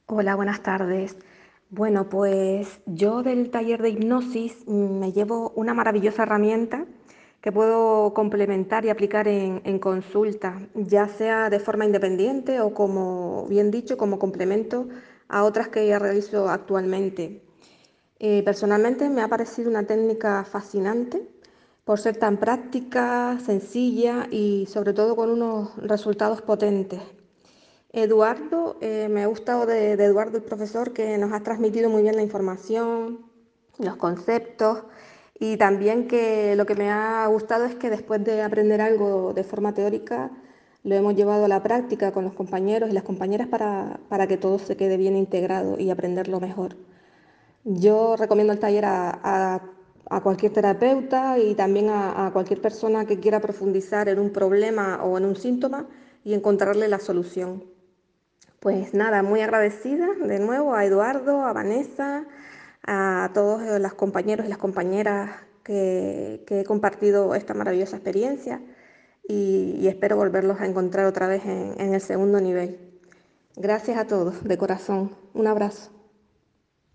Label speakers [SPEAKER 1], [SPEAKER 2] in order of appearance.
[SPEAKER 1] Hola, buenas tardes. Bueno, pues yo del taller de hipnosis me llevo una maravillosa herramienta que puedo complementar y aplicar en consulta, ya sea de forma independiente o como bien dicho, como complemento a otras que ya realizo actualmente. Personalmente me ha parecido una técnica fascinante por ser tan práctica, sencilla y sobre todo con unos resultados potentes. Eduardo, me ha gustado de Eduardo, el profesor, que nos ha transmitido muy bien la información, los conceptos y también que lo que me ha gustado es que después de aprender algo de forma teórica, lo hemos llevado a la práctica con los compañeros y las compañeras para que todo se quede bien integrado y aprenderlo mejor. Yo recomiendo el taller a cualquier terapeuta y también a cualquier persona que quiera profundizar en un problema o en un síntoma y encontrarle la solución. Pues nada, muy agradecida de nuevo a Eduardo, a Vanessa, a todos los compañeros y las compañeras que he compartido esta maravillosa experiencia y espero volverlos a encontrar otra vez en el segundo nivel. Gracias a todos, de corazón. Un abrazo.